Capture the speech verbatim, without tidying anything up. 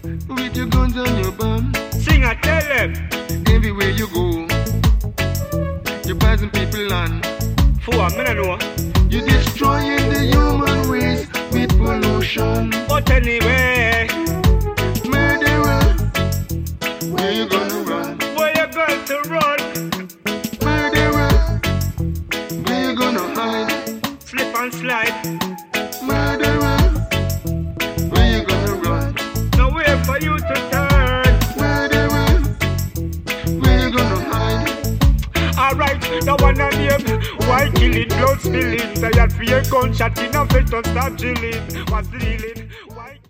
with your guns and your bomb. Sing I tell them. Everywhere you go, you're passing people on. For a minute, no. You're destroying the human race with pollution. But anyway, murderer, where you gonna run? Where you going to run? Murderer, where you gonna hide? Slip and slide. Murderer, where you gonna run? No way for you to turn. Murderer, where you gonna hide? Alright, the one I name. Why killing, blood spilling? Tired for your gunshot in a face, don't stop chilling. What's the dealing?